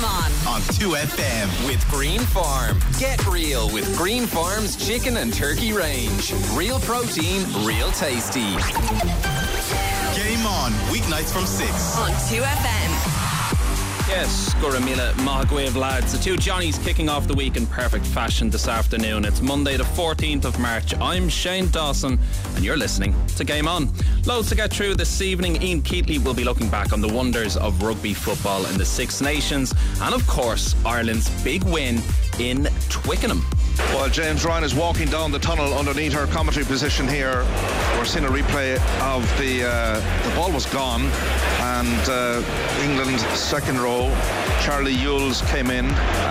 Game On 2FM with Green Farm. Get real with Green Farm's chicken and turkey range. Real protein, real tasty. Game On, weeknights from 6 on 2FM. Yes, Guramila Mahagwev lads. The two Johnnies kicking off the week in perfect fashion this afternoon. It's Monday the 14th of March. I'm Shane Dawson and you're listening to Game On. Loads to get through this evening. Ian Keatley will be looking back on the wonders of rugby football in the Six Nations and of course Ireland's big win in Twickenham. While James Ryan is walking down the tunnel underneath her commentary position here, we're seeing a replay of the ball was gone and England's second row, Charlie Ewells came in.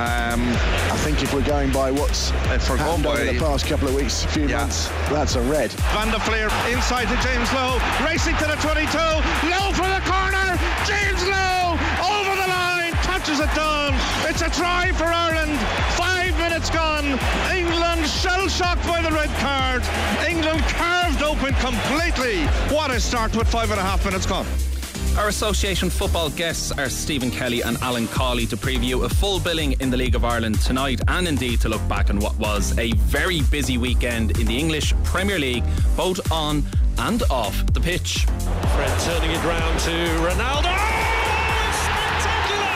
I think if we're going by what's happened over the past couple of weeks, few months, that's a red. Van der Fleer inside to James Lowe, racing to the 22, Lowe for the corner, James Lowe over the line, touches it down. It's a try for Ireland. 5 minutes gone. England shell-shocked by the red card. England carved open completely. What a start with 5.5 minutes gone. Our association football guests are Stephen Kelly and Alan Cawley to preview a full billing in the League of Ireland tonight and indeed to look back on what was a very busy weekend in the English Premier League, both on and off the pitch. Fred turning it round to Ronaldo. Oh, it's spectacular!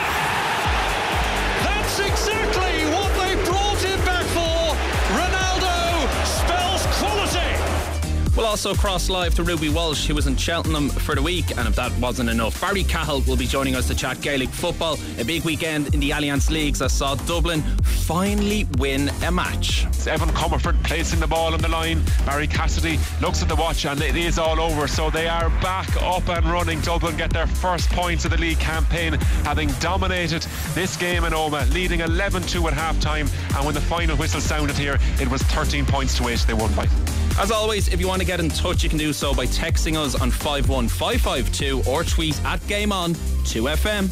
That's exactly what they brought him back for. Ronaldo spells quality. We'll also cross live to Ruby Walsh, who was in Cheltenham for the week, and if that wasn't enough, Barry Cahill will be joining us to chat Gaelic football. A big weekend in the Allianz Leagues that saw Dublin finally win a match. Evan Comerford placing the ball on the line. Barry Cassidy looks at the watch and it is all over, so they are back up and running. Dublin get their first points of the league campaign, having dominated this game in Omagh, leading 11-2 at half time, and when the final whistle sounded here, it was 13 points to 8 they won by. As always, if you want to get in touch, you can do so by texting us on 51552 or tweet at GameOn2FM.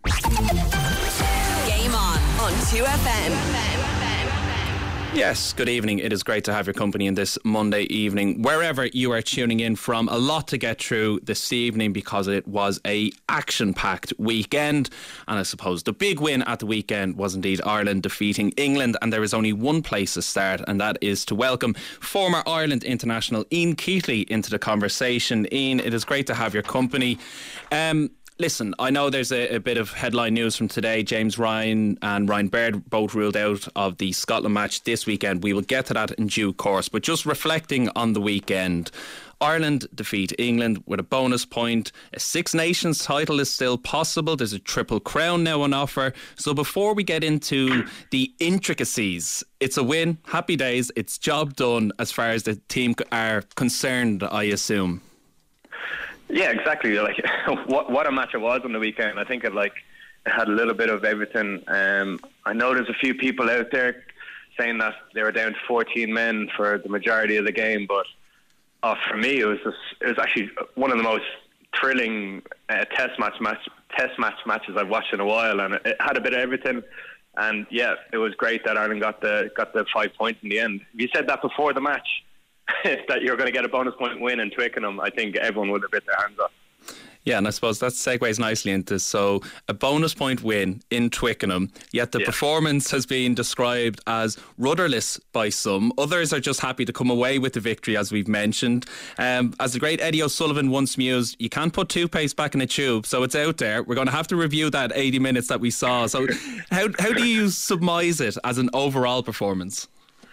Game On 2FM. Yes, good evening. It is great to have your company in this Monday evening, wherever you are tuning in from. A lot to get through this evening because it was a action-packed weekend. And I suppose the big win at the weekend was indeed Ireland defeating England. And there is only one place to start, and that is to welcome former Ireland international Ian Keatley into the conversation. Ian, it is great to have your company. Listen, I know there's a bit of headline news from today. James Ryan and Ryan Baird both ruled out of the Scotland match this weekend. We will get to that in due course. But just reflecting on the weekend, Ireland defeat England with a bonus point. A Six Nations title is still possible. There's a Triple Crown now on offer. So before we get into the intricacies, it's a win. Happy days. It's job done as far as the team are concerned, I assume. Yeah, exactly. Like what a match it was on the weekend. I think it had a little bit of everything. I know there's a few people out there saying that they were down to 14 men for the majority of the game, but for me, it was actually one of the most thrilling test match matches I've watched in a while, and it had a bit of everything. And yeah, it was great that Ireland got the 5 points in the end. If you said that before the match, that you're going to get a bonus point win in Twickenham, I think everyone would have bit their hands up. Yeah, and I suppose that segues nicely into a bonus point win in Twickenham, yet the performance has been described as rudderless by some. Others are just happy to come away with the victory, as we've mentioned. As the great Eddie O'Sullivan once mused, you can't put toothpaste back in a tube, so it's out there. We're going to have to review that 80 minutes that we saw. So how do you surmise it as an overall performance?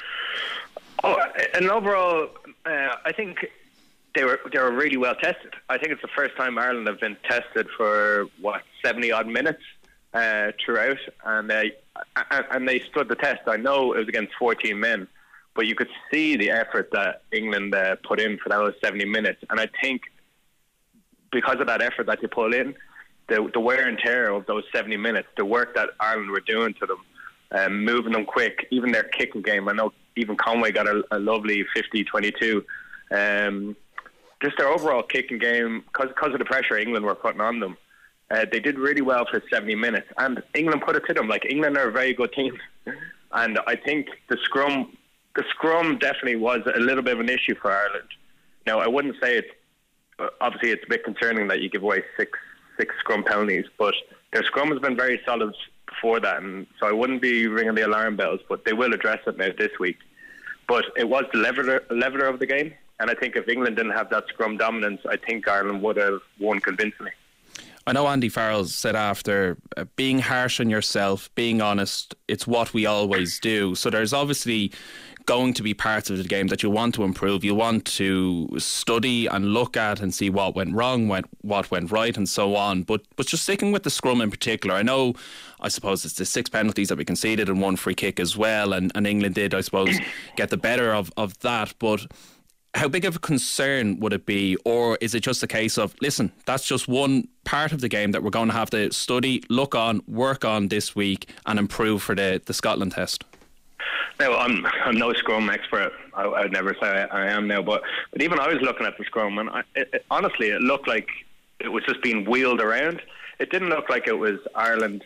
Oh, and overall, I think they were really well tested. I think it's the first time Ireland have been tested for 70 odd minutes throughout, and they stood the test. I know it was against 14 men, but you could see the effort that England put in for those 70 minutes. And I think because of that effort that they put in, the wear and tear of those 70 minutes, the work that Ireland were doing to them, moving them quick, even their kicking game. I know even Conway got a lovely 50-22. Just their overall kicking game, because of the pressure England were putting on them, they did really well for 70 minutes. And England put it to them. Like, England are a very good team. And I think the scrum definitely was a little bit of an issue for Ireland. Now, I wouldn't say obviously it's a bit concerning that you give away six scrum penalties, but their scrum has been very solid before that, and so I wouldn't be ringing the alarm bells, but they will address it now this week. But it was the leveler of the game, and I think if England didn't have that scrum dominance, I think Ireland would have won convincingly. I know Andy Farrell said after, being harsh on yourself, being honest, it's what we always do. So there's obviously going to be parts of the game that you want to improve. You want to study and look at and see what went wrong, what went right, and so on. But just sticking with the scrum in particular, I suppose it's the 6 penalties that we conceded and 1 free kick as well, and England did, I suppose, get the better of that. But how big of a concern would it be, or is it just a case of, listen, that's just one part of the game that we're going to have to study, look on, work on this week and improve for the Scotland test? No, I'm no scrum expert. I would never say I am now, but even I was looking at the scrum, and honestly, it looked like it was just being wheeled around. It didn't look like it was Ireland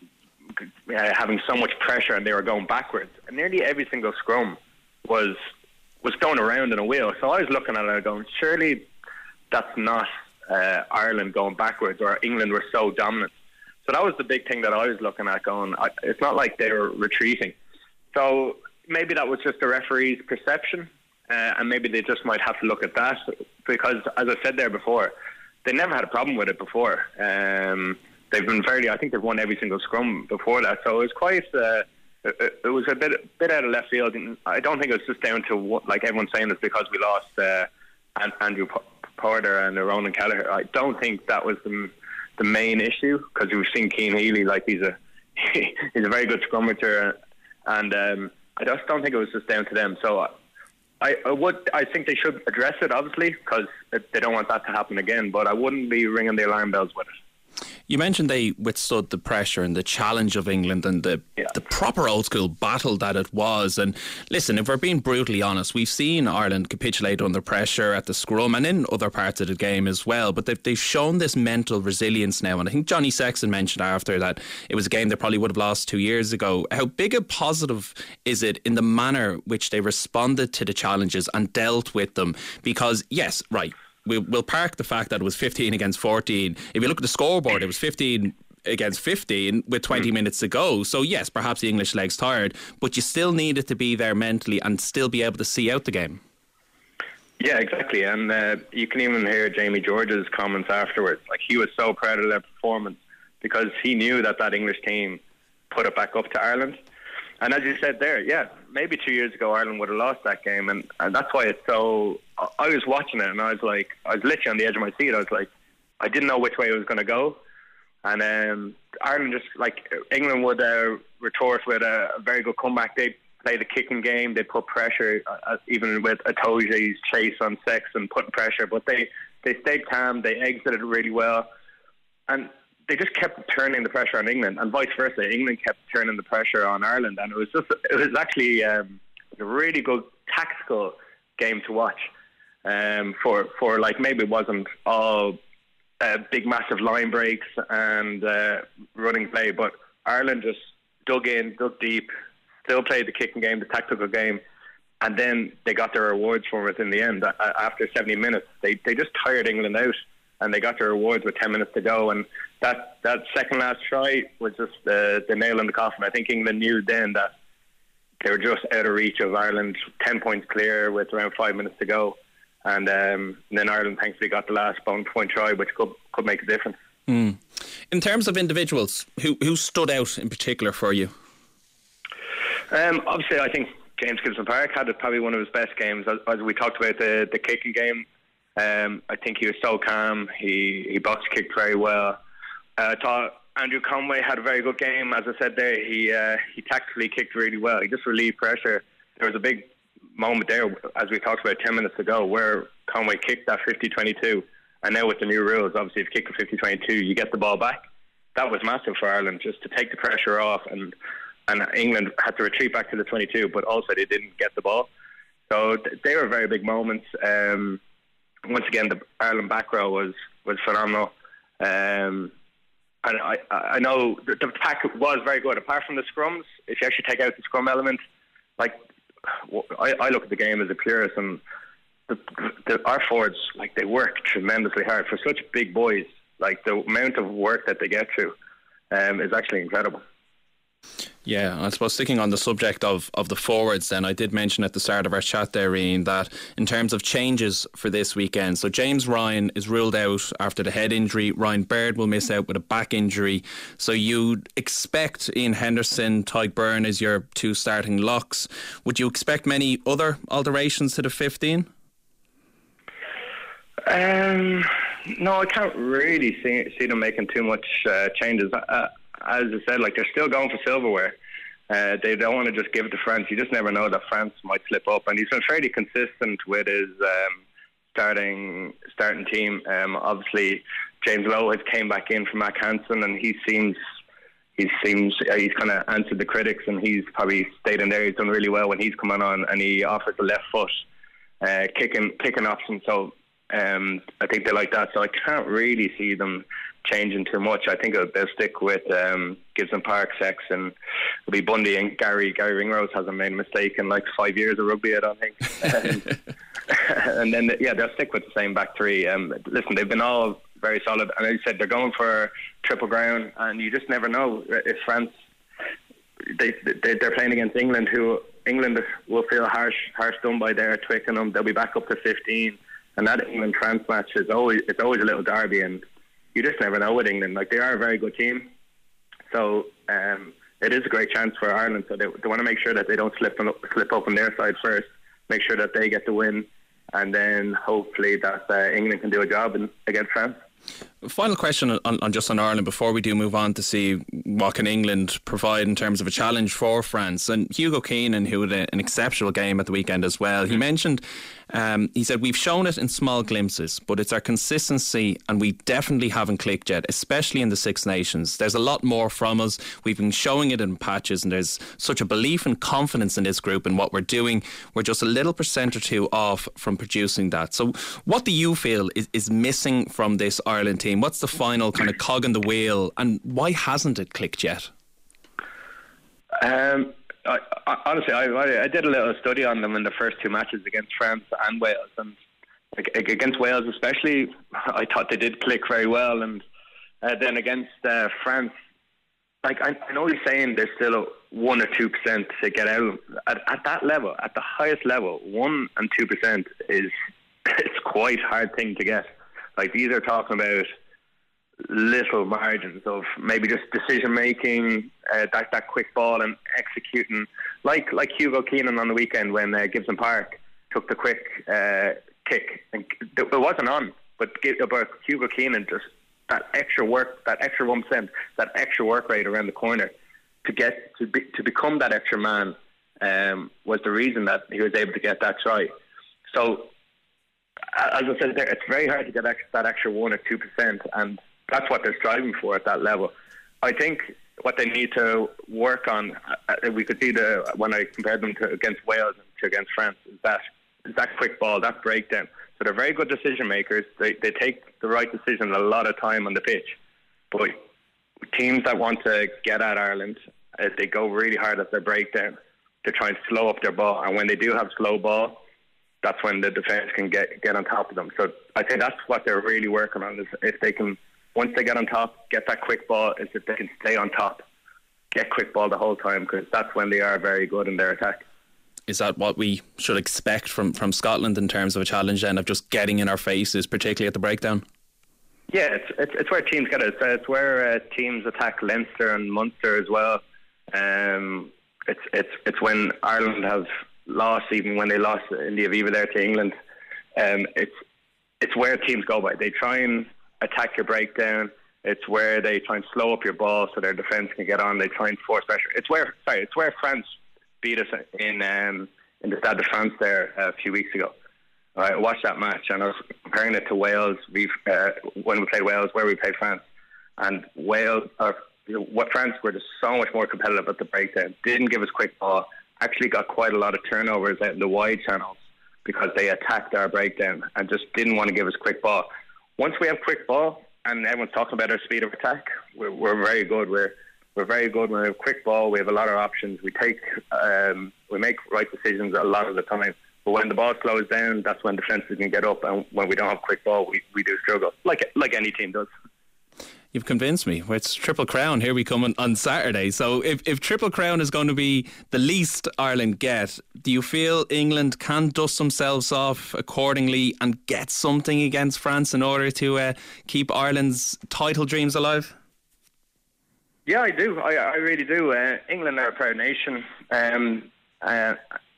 having so much pressure and they were going backwards. And nearly every single scrum was going around in a wheel. So I was looking at it going, surely that's not Ireland going backwards, or England were so dominant. So that was the big thing that I was looking at going, it's not like they were retreating. So maybe that was just the referee's perception, and maybe they just might have to look at that, because as I said there before, they never had a problem with it before. They've been I think they've won every single scrum before that. So it was quite... it was a bit out of left field, and I don't think it was just down to what, like everyone's saying, it's because we lost Andrew Porter and Ronan Kelleher. I don't think that was the main issue, because we've seen Cian Healy, like he's a very good scrummager, and I just don't think it was just down to them. So I think they should address it, obviously, because they don't want that to happen again. But I wouldn't be ringing the alarm bells with it. You mentioned they withstood the pressure and the challenge of England and the proper old school battle that it was. And listen, if we're being brutally honest, we've seen Ireland capitulate under pressure at the scrum and in other parts of the game as well. But they've shown this mental resilience now. And I think Johnny Sexton mentioned after that it was a game they probably would have lost 2 years ago. How big a positive is it in the manner which they responded to the challenges and dealt with them? Because, yes, right, we'll park the fact that it was 15 against 14. If you look at the scoreboard, it was 15 against 15 with 20 minutes to go. So yes, perhaps the English leg's tired, but you still needed to be there mentally and still be able to see out the game. Yeah, exactly. And you can even hear Jamie George's comments afterwards. Like, he was so proud of their performance because he knew that English team put it back up to Ireland. And as you said there, yeah, maybe 2 years ago Ireland would have lost that game, and that's why it's so... I was watching it and I was literally on the edge of my seat. I was like, I didn't know which way it was going to go. And Ireland just, like, England would retort with a very good comeback. They play the kicking game, they put pressure, even with Itoje's chase on Sexton putting pressure, but they stayed calm, they exited really well, and they just kept turning the pressure on England, and vice versa. England kept turning the pressure on Ireland, and it was actually a really good tactical game to watch. For like, maybe it wasn't all big massive line breaks and running play, but Ireland just dug deep, still played the kicking game, the tactical game, and then they got their rewards from it in the end. After 70 minutes, they just tired England out, and they got their rewards with 10 minutes to go. And that second last try was just the nail in the coffin. I think England knew then that they were just out of reach of Ireland, 10 points clear with around 5 minutes to go. And then Ireland thankfully got the last bonus point try, which could make a difference. In terms of individuals, who stood out in particular for you? Obviously, I think James Gibson-Park had probably one of his best games. As we talked about the kicking game, I think he was so calm. He box kicked very well. I thought Andrew Conway had a very good game. As I said there, he tactically kicked really well. He just relieved pressure. There was a big moment there, as we talked about 10 minutes ago, where Conway kicked that 50-22, and now with the new rules, obviously if you kick a 50-22 you get the ball back. That was massive for Ireland, just to take the pressure off, and England had to retreat back to the 22, but also they didn't get the ball. So they were very big moments. Once again, the Ireland back row was phenomenal, and I know the pack was very good. Apart from the scrums, if you actually take out the scrum element, like, I look at the game as a purist, and our forwards, like, they work tremendously hard for such big boys. Like, the amount of work that they get through is actually incredible. Yeah, I suppose sticking on the subject of the forwards then, I did mention at the start of our chat there, Ian, that in terms of changes for this weekend, so James Ryan is ruled out after the head injury. Ryan Baird will miss out with a back injury. So you'd expect Ian Henderson, Tadhg Beirne as your two starting locks. Would you expect many other alterations to the 15? No, I can't really see them making too much changes. As I said, like, they're still going for silverware. They don't want to just give it to France. You just never know that France might slip up. And he's been fairly consistent with his starting team. Obviously, James Lowe has came back in from Mac Hansen, and he's kind of answered the critics, and he's probably stayed in there. He's done really well when he's coming on, and he offers the left foot kicking option. So I think they like that. So I can't really see them changing too much. I think they'll stick with Gibson Park, Sexton. It'll be Bundy and Gary. Gary Ringrose hasn't made a mistake in like 5 years of rugby, I don't think. And then they'll stick with the same back three. Listen, they've been all very solid, and as you said, they're going for triple ground, and you just never know if France they're playing against England, who England will feel harsh done by their Twickenham. They'll be back up to 15, and that England-France match is always a little derby, and you just never know with England. Like, they are a very good team, so it is a great chance for Ireland. So they want to make sure that they don't slip up on their side first, make sure that they get the win, and then hopefully that England can do a job against France. Final question on Ireland before we do move on to see what can England provide in terms of a challenge for France. And Hugo Keenan, who had an exceptional game at the weekend as well, he mentioned, he said, we've shown it in small glimpses, but it's our consistency, and we definitely haven't clicked yet, especially in the Six Nations. There's a lot more from us. We've been showing it in patches, and there's such a belief and confidence in this group and what we're doing. We're just a little % or two off from producing that. So what do you feel is missing from this Ireland team? What's the final kind of cog in the wheel, and why hasn't it clicked yet? Honestly, I did a little study on them in the first two matches against France and Wales, and against Wales especially, I thought they did click very well, and then against France, like, I know he's saying there's still 1 or 2% to get out at that level, at the highest level. 1 and 2% it's quite hard thing to get. Like, these are talking about little margins of maybe just decision making, that quick ball and executing, like Hugo Keenan on the weekend when Gibson Park took the quick kick, and it wasn't on, but Hugo Keenan, just that extra work, that extra 1%, that extra work rate around the corner to become that extra man was the reason that he was able to get that try. So, as I said there, it's very hard to get that extra 1 or 2%, and that's what they're striving for at that level. I think what they need to work on, we could see when I compared them against Wales and against France, is that quick ball, that breakdown. So they're very good decision makers. They take the right decision a lot of time on the pitch. But teams that want to get at Ireland, they go really hard at their breakdown to try and slow up their ball. And when they do have slow ball, that's when the defence can get on top of them. So I think that's what they're really working on, is if they can, once they get on top, get that quick ball, is if they can stay on top, get quick ball the whole time, because that's when they are very good in their attack. Is that what we should expect from Scotland in terms of a challenge then, of just getting in our faces, particularly at the breakdown? Yeah, it's where teams get it. It's where teams attack Leinster and Munster as well. It's when Ireland have lost, even when they lost in the Aviva there to England. It's where teams go by. They try and attack your breakdown. It's where they try and slow up your ball so their defence can get on. They try and force pressure. It's where France beat us in the Stade de France there a few weeks ago. I watched that match and I was comparing it to Wales. When we played Wales, where we played France, and Wales, France were just so much more competitive at the breakdown. Didn't give us quick ball. Actually got quite a lot of turnovers out in the wide channels because they attacked our breakdown and just didn't want to give us quick ball. Once we have quick ball, and everyone's talking about our speed of attack, we're very good. We're very good when we have quick ball. We have a lot of options. We make right decisions a lot of the time. But when the ball slows down, that's when defences can get up. And when we don't have quick ball, we do struggle, like any team does. You've convinced me. It's Triple Crown. Here we come on Saturday. So if Triple Crown is going to be the least Ireland get, do you feel England can dust themselves off accordingly and get something against France in order to keep Ireland's title dreams alive? Yeah, I do. I really do. England are a proud nation, and as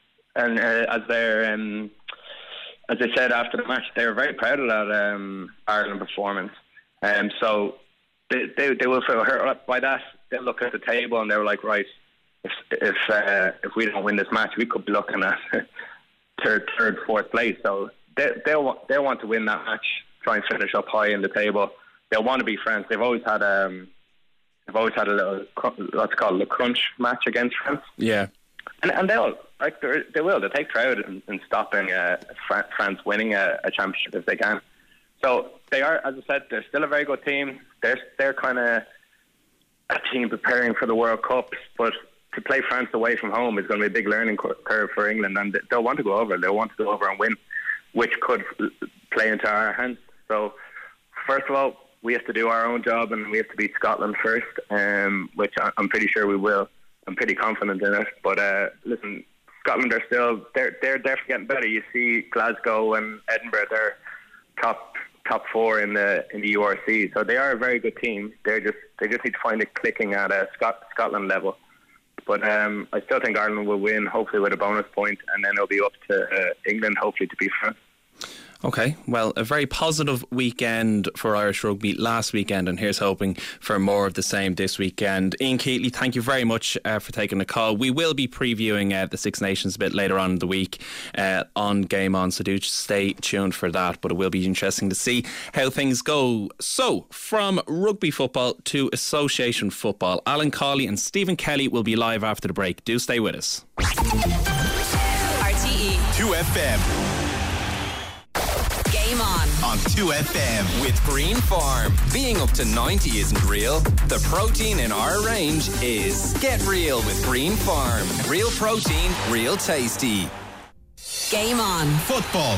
they said after the match, they were very proud of that Ireland performance. So they will feel hurt up by that. They'll look at the table and they were like, right, if we don't win this match, we could be looking at third, fourth place. So they'll want to win that match, try and finish up high in the table. They'll want to beat France. They've always had a little what's called a crunch match against France. Yeah, and they'll take pride in stopping France winning a championship if they can. So they are, as I said, they're still a very good team. They're kind of a team preparing for the World Cup, but to play France away from home is going to be a big learning curve for England, and they'll want to go over. They'll want to go over and win, which could play into our hands. So first of all, we have to do our own job, and we have to beat Scotland first, which I'm pretty sure we will. I'm pretty confident in it. But listen, Scotland are they're definitely getting better. You see Glasgow and Edinburgh, they're top four in the URC, so they are a very good team. They just need to find it clicking at a Scotland level. But I still think Ireland will win, hopefully with a bonus point, and then it'll be up to England, hopefully, to beat France. Okay, well, a very positive weekend for Irish rugby last weekend, and here's hoping for more of the same this weekend. Ian Keatley, thank you very much for taking the call. We will be previewing the Six Nations a bit later on in the week on Game On, so do stay tuned for that, but it will be interesting to see how things go. So, from rugby football to association football, Alan Cawley and Stephen Kelly will be live after the break. Do stay with us. RTE 2FM. Game On 2FM with Green Farm. Being up to 90 isn't real. The protein in our range is. Get real with Green Farm. Real protein, real tasty. Game On Football.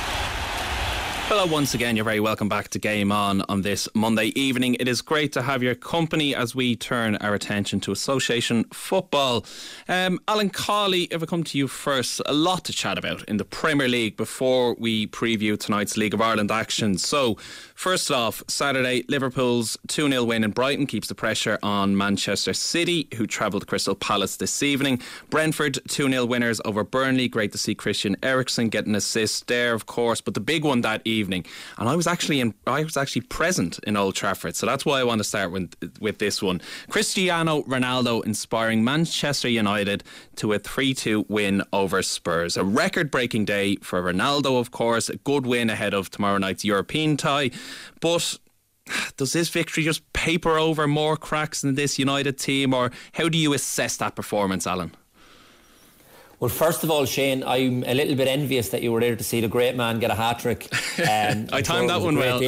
Hello once again, you're very welcome back to Game On this Monday evening. It is great to have your company as we turn our attention to association football. Alan Cawley, if I come to you first, a lot to chat about in the Premier League before we preview tonight's League of Ireland action. So, first off, Saturday, Liverpool's 2-0 win in Brighton keeps the pressure on Manchester City, who travelled to Crystal Palace this evening. Brentford, 2-0 winners over Burnley. Great to see Christian Eriksen get an assist there, of course, but the big one that evening, and I was actually present in Old Trafford, so that's why I want to start with this one. Cristiano Ronaldo inspiring Manchester United to a 3-2 win over Spurs. A record-breaking day for Ronaldo, of course, a good win ahead of tomorrow night's European tie, but does this victory just paper over more cracks in this United team, or how do you assess that performance, Alan? Well, first of all, Shane, I'm a little bit envious that you were there to see the great man get a hat-trick. I timed that one well.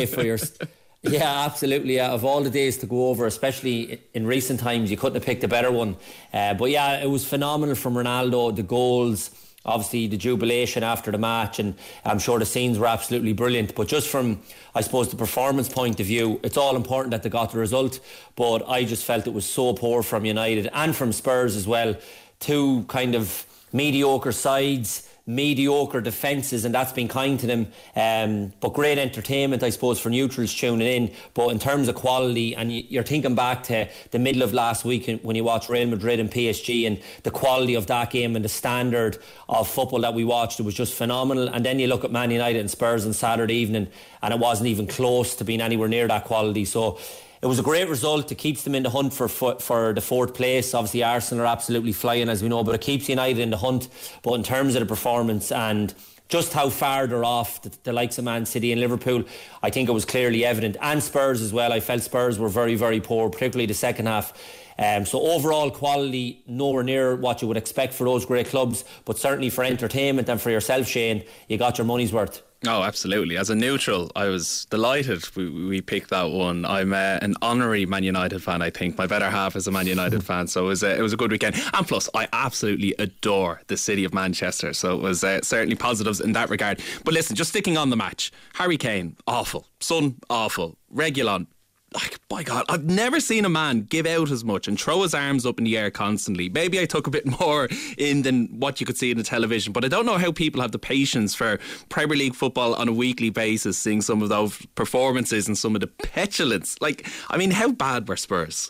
Yeah, absolutely. Yeah. Of all the days to go over, especially in recent times, you couldn't have picked a better one. But yeah, it was phenomenal from Ronaldo, the goals, obviously the jubilation after the match, and I'm sure the scenes were absolutely brilliant. But just from, I suppose, the performance point of view, it's all important that they got the result, but I just felt it was so poor from United and from Spurs as well. Two kind of mediocre sides, mediocre defences, and that's been kind to them, but great entertainment, I suppose, for neutrals tuning in. But in terms of quality, and you're thinking back to the middle of last week when you watched Real Madrid and PSG, and the quality of that game and the standard of football that we watched, it was just phenomenal. And then you look at Man United and Spurs on Saturday evening, and it wasn't even close to being anywhere near that quality. So it was a great result. It keeps them in the hunt for the fourth place. Obviously, Arsenal are absolutely flying, as we know, but it keeps United in the hunt. But in terms of the performance and just how far they're off the likes of Man City and Liverpool, I think it was clearly evident. And Spurs as well. I felt Spurs were very, very poor, particularly the second half. So overall quality, nowhere near what you would expect for those great clubs, but certainly for entertainment and for yourself, Shane, you got your money's worth. Oh, absolutely. As a neutral, I was delighted we picked that one. I'm an honorary Man United fan, I think. My better half is a Man United fan, so it was a good weekend. And plus, I absolutely adore the city of Manchester, so it was certainly positives in that regard. But listen, just sticking on the match, Harry Kane, awful. Son, awful. Reguilon, like, by God, I've never seen a man give out as much and throw his arms up in the air constantly. Maybe I took a bit more in than what you could see in the television, but I don't know how people have the patience for Premier League football on a weekly basis, seeing some of those performances and some of the petulance. Like, I mean, how bad were Spurs?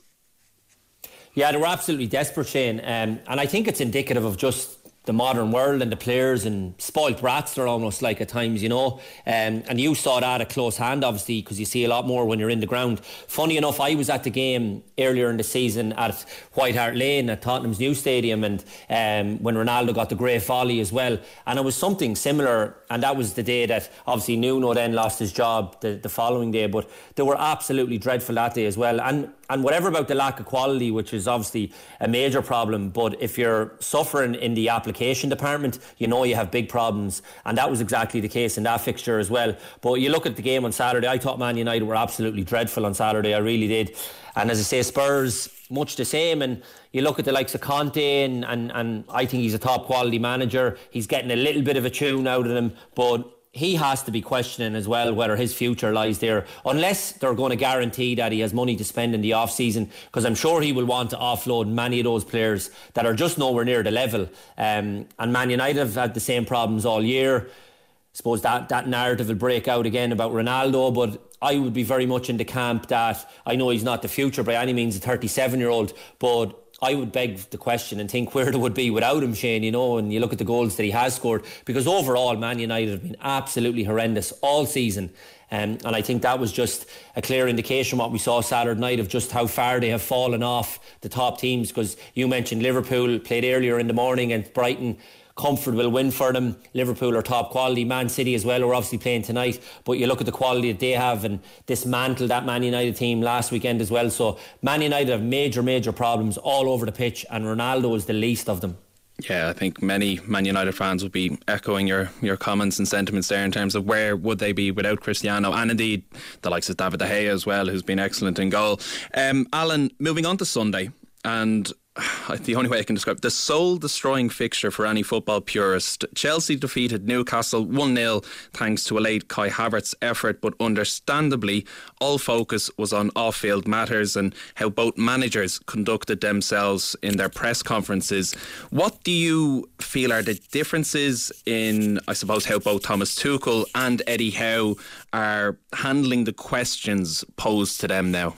Yeah, they were absolutely desperate, Shane. And I think it's indicative of just the modern world and the players, and spoilt brats they're almost like at times, you know. And you saw that at close hand, obviously, because you see a lot more when you're in the ground. Funny enough, I was at the game earlier in the season at White Hart Lane at Tottenham's new stadium, and when Ronaldo got the great volley as well. And it was something similar, and that was the day that obviously Nuno then lost his job the following day. But they were absolutely dreadful that day as well. And whatever about the lack of quality, which is obviously a major problem, but if you're suffering in the application department, you know you have big problems, and that was exactly the case in that fixture as well. But you look at the game on Saturday, I thought Man United were absolutely dreadful on Saturday, I really did. And as I say, Spurs, much the same. And you look at the likes of Conte, and I think he's a top quality manager. He's getting a little bit of a tune out of them, but he has to be questioning as well whether his future lies there, unless they're going to guarantee that he has money to spend in the off-season, because I'm sure he will want to offload many of those players that are just nowhere near the level. And Man United have had the same problems all year. I suppose that narrative will break out again about Ronaldo, but I would be very much in the camp that I know he's not the future by any means, a 37-year-old, but I would beg the question and think where they would be without him, Shane, you know, and you look at the goals that he has scored, because overall Man United have been absolutely horrendous all season. And I think that was just a clear indication what we saw Saturday night of just how far they have fallen off the top teams, because you mentioned Liverpool played earlier in the morning and Brighton. Comfortable win for them. Liverpool are top quality. Man City as well are obviously playing tonight, but you look at the quality that they have and dismantled that Man United team last weekend as well. So Man United have major problems all over the pitch, and Ronaldo is the least of them. Yeah, I think many Man United fans would be echoing your comments and sentiments there in terms of where would they be without Cristiano, and indeed the likes of David De Gea as well, who's been excellent in goal. Alan, moving on to Sunday, and the only way I can describe it, the soul-destroying fixture for any football purist. Chelsea defeated Newcastle 1-0 thanks to a late Kai Havertz effort, but understandably all focus was on off-field matters and how both managers conducted themselves in their press conferences. What do you feel are the differences in, I suppose, how both Thomas Tuchel and Eddie Howe are handling the questions posed to them now?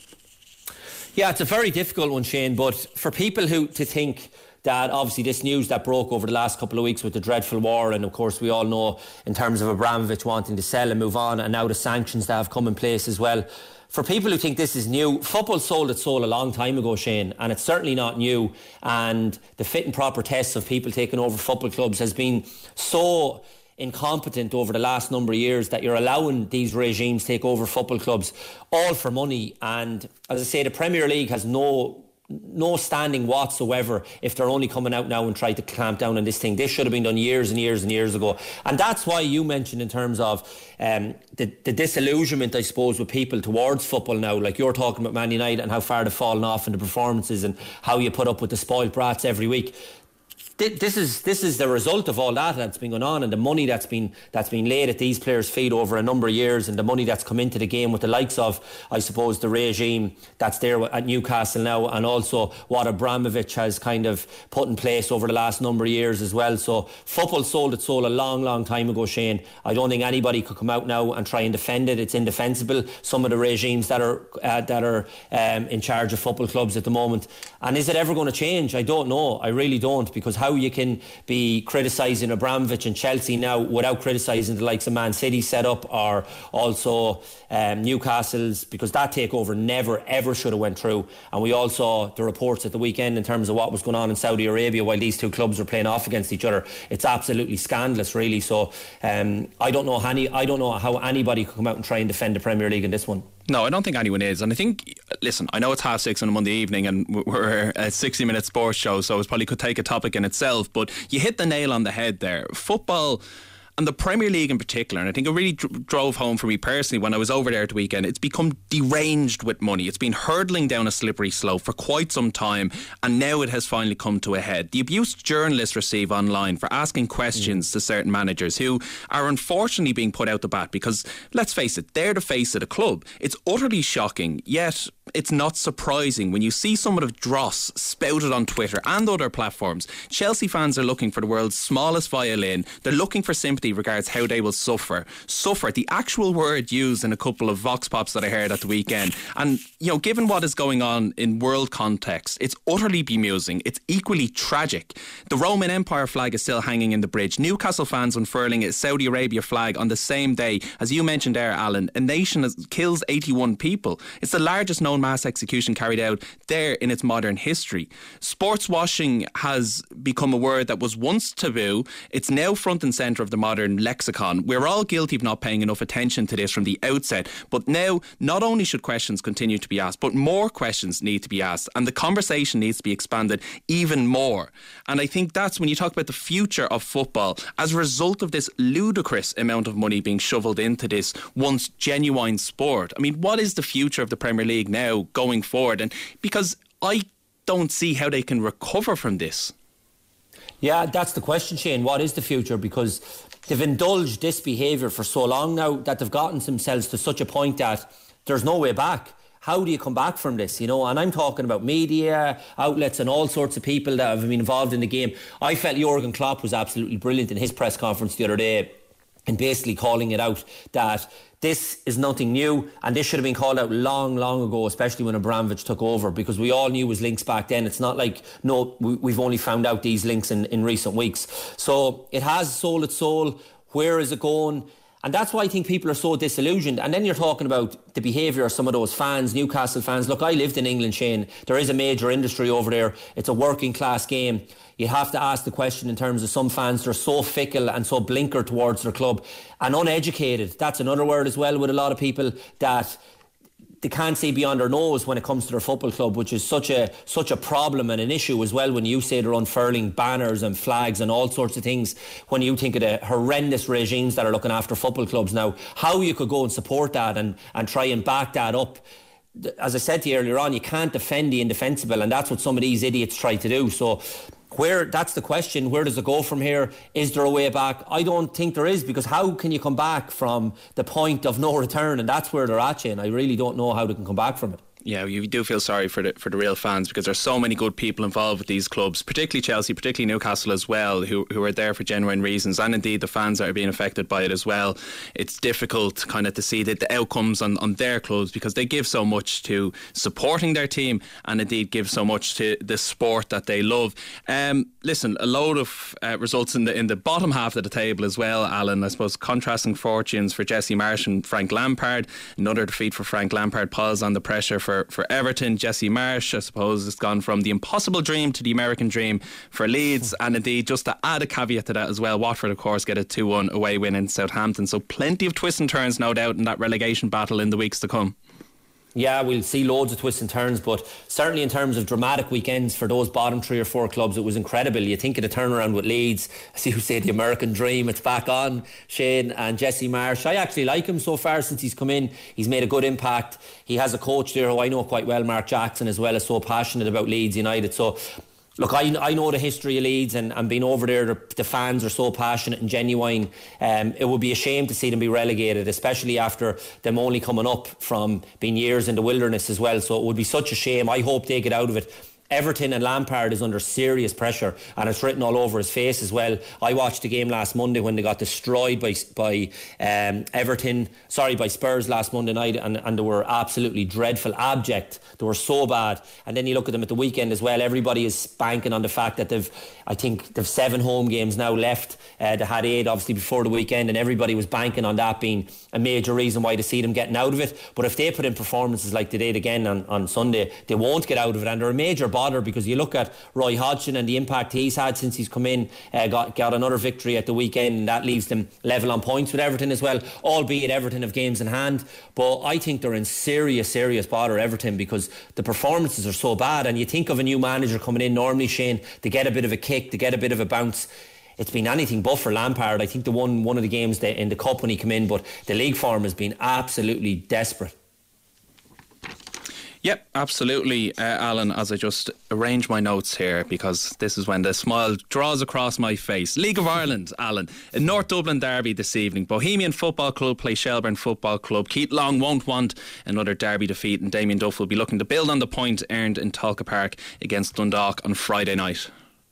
Yeah, it's a very difficult one, Shane, but for people who to think that obviously this news that broke over the last couple of weeks with the dreadful war, and of course we all know in terms of Abramovich wanting to sell and move on, and now the sanctions that have come in place as well. For people who think this is new, football sold its soul a long time ago, Shane, and it's certainly not new. And the fit and proper tests of people taking over football clubs has been so incompetent over the last number of years that you're allowing these regimes take over football clubs all for money. And as I say, the Premier League has no standing whatsoever if they're only coming out now and try to clamp down on this thing. This should have been done years and years and years ago. And that's why you mentioned in terms of the disillusionment, I suppose, with people towards football now. Like you're talking about Man United and how far they've fallen off in the performances and how you put up with the spoiled brats every week. This is the result of all that's been going on, and the money that's been laid at these players' feet over a number of years, and the money that's come into the game with the likes of, I suppose, the regime that's there at Newcastle now, and also what Abramovich has kind of put in place over the last number of years as well. So football sold its soul a long time ago, Shane. I don't think anybody could come out now and try and defend it. It's indefensible, some of the regimes that are in charge of football clubs at the moment. And is it ever going to change? I don't know. I really don't, because how you can be criticising Abramovich and Chelsea now without criticising the likes of Man City set up, or also Newcastle's, because that takeover never ever should have went through. And we all saw the reports at the weekend in terms of what was going on in Saudi Arabia while these two clubs were playing off against each other. It's absolutely scandalous, really. So I don't know how anybody could come out and try and defend the Premier League in this one. No, I don't think anyone is. And I think, listen, I know it's 6:30 on a Monday evening and we're a 60-minute sports show, so it probably could take a topic in itself, but you hit the nail on the head there. Football And the Premier League in particular, and I think it really drove home for me personally when I was over there at the weekend, it's become deranged with money. It's been hurtling down a slippery slope for quite some time, and now it has finally come to a head. The abuse journalists receive online for asking questions to certain managers who are unfortunately being put out the bat because, let's face it, they're the face of the club. It's utterly shocking, yet it's not surprising when you see some of dross spouted on Twitter and other platforms. Chelsea fans are looking for the world's smallest violin. They're looking for sympathy regards how they will suffer, the actual word used in a couple of vox pops that I heard at the weekend. And, you know, given what is going on in world context, it's utterly bemusing. It's equally tragic. The Roman Empire flag is still hanging in the bridge. Newcastle fans unfurling a Saudi Arabia flag on the same day. As you mentioned there, Alan, a nation kills 81 people. It's the largest known mass execution carried out there in its modern history. Sports washing has become a word that was once taboo. It's now front and centre of the modern lexicon. We're all guilty of not paying enough attention to this from the outset, but now not only should questions continue to be asked, but more questions need to be asked, and the conversation needs to be expanded even more. And I think that's when you talk about the future of football as a result of this ludicrous amount of money being shoveled into this once genuine sport. I mean, what is the future of the Premier League now going forward? And because I don't see how they can recover from this. Yeah, that's the question, Shane. What is the future? Because they've indulged this behaviour for so long now that they've gotten themselves to such a point that there's no way back. How do you come back from this, you know? And I'm talking about media, outlets and all sorts of people that have been involved in the game. I felt Jurgen Klopp was absolutely brilliant in his press conference the other day and basically calling it out that this is nothing new and this should have been called out long ago, especially when Abramovich took over, because we all knew his links back then. It's not like, no, we've only found out these links in recent weeks. So it has sold its soul. Where is it going? And that's why I think people are so disillusioned. And then you're talking about the behaviour of some of those fans, Newcastle fans. Look, I lived in England, Shane. There is a major industry over there. It's a working class game. You have to ask the question in terms of some fans that are so fickle and so blinkered towards their club and uneducated. That's another word as well with a lot of people, that they can't see beyond their nose when it comes to their football club, which is such a problem and an issue as well when you say they're unfurling banners and flags and all sorts of things. When you think of the horrendous regimes that are looking after football clubs now, how you could go and support that and try and back that up. As I said to you earlier on, you can't defend the indefensible, and that's what some of these idiots try to do. So that's the question. Where does it go from here? Is there a way back? I don't think there is, because how can you come back from the point of no return? And that's where they're at, and I really don't know how they can come back from it. Yeah, you do feel sorry for the real fans, because there's so many good people involved with these clubs, particularly Chelsea, particularly Newcastle as well, who are there for genuine reasons, and indeed the fans that are being affected by it as well. It's difficult kind of to see the outcomes on their clubs, because they give so much to supporting their team and indeed give so much to the sport that they love. Listen, a load of results in the bottom half of the table as well, Alan. I suppose contrasting fortunes for Jesse Marsch and Frank Lampard. Another defeat for Frank Lampard piles on the pressure for Everton. Jesse Marsch, I suppose, has gone from the impossible dream to the American dream for Leeds. And indeed, just to add a caveat to that as well, Watford, of course, get a 2-1 away win in Southampton. So plenty of twists and turns, no doubt, in that relegation battle in the weeks to come. Yeah, we'll see loads of twists and turns, but certainly in terms of dramatic weekends for those bottom 3 or 4 clubs, it was incredible. You think of the turnaround with Leeds, as you say, the American dream, it's back on, Shane, and Jesse Marsch. I actually like him so far since he's come in. He's made a good impact. He has a coach there who I know quite well, Mark Jackson, as well, is so passionate about Leeds United. So look, I know the history of Leeds, and being over there, the fans are so passionate and genuine. It would be a shame to see them be relegated, especially after them only coming up from being years in the wilderness as well. So it would be such a shame. I hope they get out of it. Everton and Lampard is under serious pressure, and it's written all over his face as well. I watched the game last Monday when they got destroyed by Spurs last Monday night, and they were absolutely dreadful, abject. They were so bad. And then you look at them at the weekend as well. Everybody is banking on the fact that they've 7 home games now left. They had 8 obviously before the weekend, and everybody was banking on that being a major reason why they see them getting out of it. But if they put in performances like they did again on Sunday, they won't get out of it, and they're a major bother, because you look at Roy Hodgson and the impact he's had since he's come in, got another victory at the weekend, and that leaves them level on points with Everton as well, albeit Everton have games in hand. But I think they're in serious bother, Everton, because the performances are so bad. And you think of a new manager coming in, normally, Shane, to get a bit of a kick, to get a bit of a bounce. it's been anything but for Lampard. I think they won one of the games in the Cup when he came in, but the league form has been absolutely desperate. Yep, absolutely, Alan, as I just arrange my notes here, because this is when the smile draws across my face. League of Ireland, Alan. A North Dublin derby this evening. Bohemian Football Club play Shelbourne Football Club. Keith Long won't want another derby defeat, and Damien Duff will be looking to build on the point earned in Tolka Park against Dundalk on Friday night.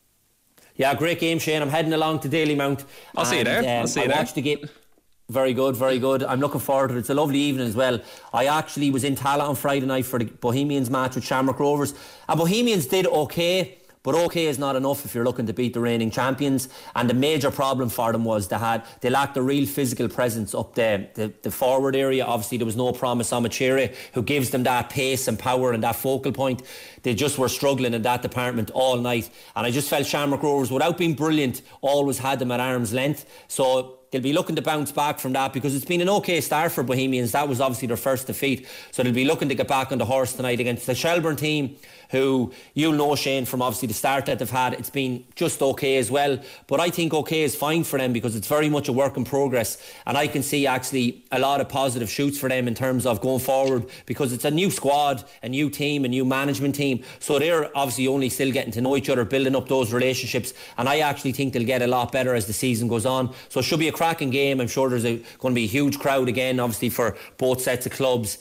Yeah, great game, Shane. I'm heading along to Dalymount. I'll see you there. I'll see you there. Watched the game. Very good, very good. I'm looking forward to it. It's a lovely evening as well. I actually was in Tallaght on Friday night for the Bohemians match with Shamrock Rovers. And Bohemians did okay, but okay is not enough if you're looking to beat the reigning champions. And the major problem for them was they lacked a real physical presence up the forward area. Obviously there was no promise on Machire, who gives them that pace and power and that focal point. They just were struggling in that department all night. And I just felt Shamrock Rovers, without being brilliant, always had them at arm's length. So they'll be looking to bounce back from that, because it's been an okay start for Bohemians. That was obviously their first defeat. So they'll be looking to get back on the horse tonight against the Shelbourne team, who you'll know, Shane, from obviously the start that they've had. It's been just okay as well. But I think okay is fine for them, because it's very much a work in progress. And I can see actually a lot of positive shoots for them in terms of going forward, because it's a new squad, a new team, a new management team. So they're obviously only still getting to know each other, building up those relationships. And I actually think they'll get a lot better as the season goes on. So it should be a cracking game. I'm sure there's going to be a huge crowd again, obviously, for both sets of clubs.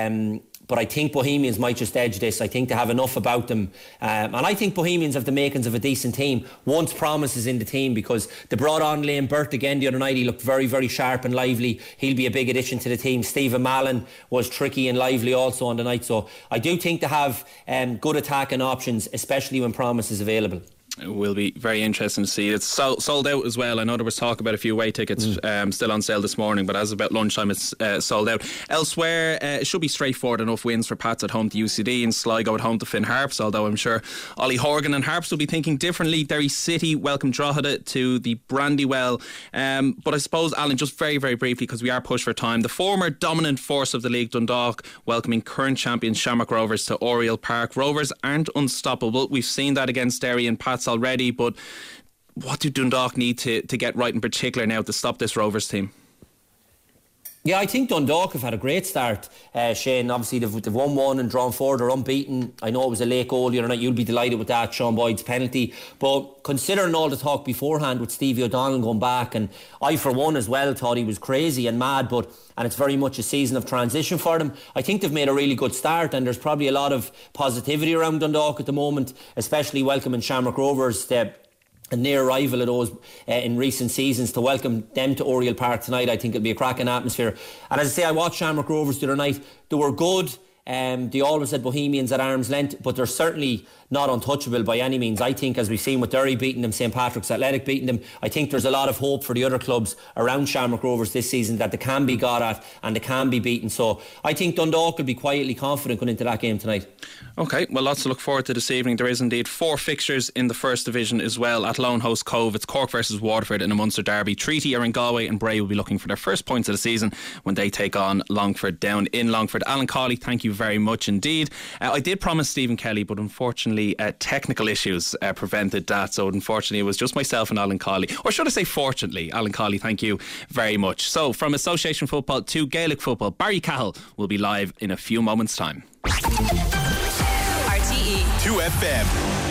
But I think Bohemians might just edge this. I think they have enough about them. And I think Bohemians have the makings of a decent team. Once Promise is in the team, because they brought on Liam Burt again the other night. He looked very, very sharp and lively. He'll be a big addition to the team. Stephen Mallon was tricky and lively also on the night. So I do think they have good attacking options, especially when Promise is available. It will be very interesting to see. It's sold out as well. I know there was talk about a few away tickets still on sale this morning, but as about lunchtime it's sold out. Elsewhere, it should be straightforward enough wins for Pats at home to UCD and Sligo at home to Finn Harps, although I'm sure Ollie Horgan and Harps will be thinking differently. Derry City welcome Drogheda to the Brandywell. But I suppose, Alan, just very, very briefly, because we are pushed for time, the former dominant force of the league, Dundalk, welcoming current champions Shamrock Rovers to Oriel Park. Rovers aren't unstoppable. We've seen that against Derry and Pats already, but what do Dundalk need to get right in particular now to stop this Rovers team? Yeah, I think Dundalk have had a great start, Shane. Obviously they've won one and drawn four. They're unbeaten. I know it was a late goal the other night. You'll be delighted with that, Sean Boyd's penalty. But considering all the talk beforehand with Stevie O'Donnell going back, and I for one as well thought he was crazy and mad, and it's very much a season of transition for them. I think they've made a really good start, and there's probably a lot of positivity around Dundalk at the moment, especially welcoming Shamrock Rovers, a near rival of those in recent seasons. To welcome them to Oriel Park tonight, I think it'll be a cracking atmosphere. And as I say, I watched Shamrock Rovers the other night. They were good. They always had Bohemians at arm's length, but they're certainly not untouchable by any means. I think, as we've seen with Derry beating them, St Patrick's Athletic beating them, I think there's a lot of hope for the other clubs around Shamrock Rovers this season that they can be got at and they can be beaten. So I think Dundalk will be quietly confident going into that game tonight. OK, well, lots to look forward to this evening. There is indeed 4 fixtures in the first division as well. Athlone host Cove. It's Cork versus Waterford in a Munster derby. Treaty are in Galway, and Bray will be looking for their first points of the season when they take on Longford down in Longford. Alan Cawley, thank you very much indeed. I did promise Stephen Kelly, but unfortunately technical issues prevented that. So unfortunately it was just myself and Alan Cawley. Or should I say fortunately. Alan Cawley, thank you very much. So from Association football to Gaelic football, Barry Cahill will be live in a few moments' time. RTE 2FM.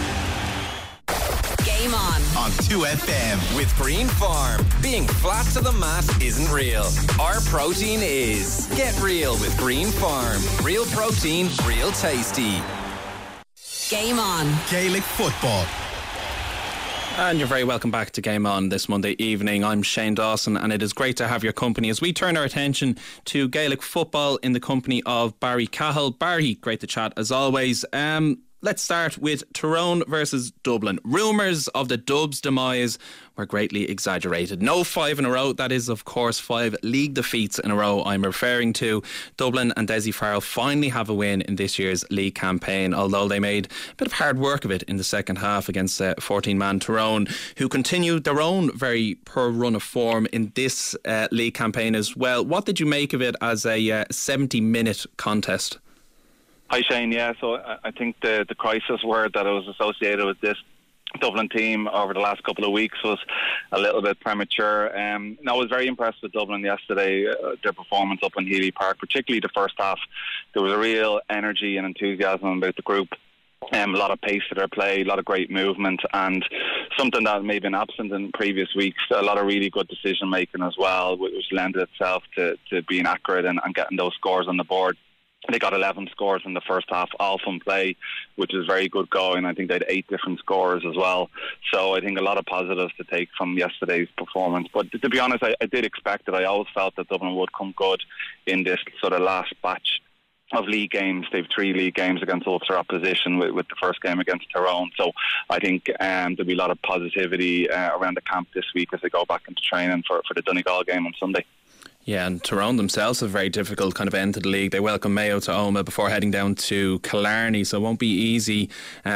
Game on 2FM with Green Farm. Being flat to the mat isn't real. Our protein is. Get real with Green Farm. Real protein, real tasty. Game on Gaelic football. And you're very welcome back to Game On this Monday evening. I'm Shane Dawson, and it is great to have your company as we turn our attention to Gaelic football in the company of Barry Cahill. Barry, great to chat as always. Let's start with Tyrone versus Dublin. Rumours of the Dubs' demise were greatly exaggerated. No 5 in a row. That is, of course, 5 league defeats in a row I'm referring to. Dublin and Desi Farrell finally have a win in this year's league campaign, although they made a bit of hard work of it in the second half against 14-man Tyrone, who continued their own very poor run of form in this league campaign as well. What did you make of it as a 70-minute contest? Hi Shane, yeah, so I think the crisis word that was associated with this Dublin team over the last couple of weeks was a little bit premature. I was very impressed with Dublin yesterday, their performance up in Healy Park, particularly the first half. There was a real energy and enthusiasm about the group. A lot of pace to their play, a lot of great movement, and something that may have been absent in previous weeks, a lot of really good decision making as well, which lended itself to being accurate and getting those scores on the board. They got 11 scores in the first half, all from play, which is very good going. I think they had 8 different scores as well. So I think a lot of positives to take from yesterday's performance. But to be honest, I did expect it. I always felt that Dublin would come good in this sort of last batch of league games. They've 3 league games against Ulster opposition with the first game against Tyrone. So I think there'll be a lot of positivity around the camp this week as they go back into training for the Donegal game on Sunday. Yeah, and Tyrone themselves have a very difficult kind of end to the league. They welcome Mayo to Omagh before heading down to Killarney, so it won't be easy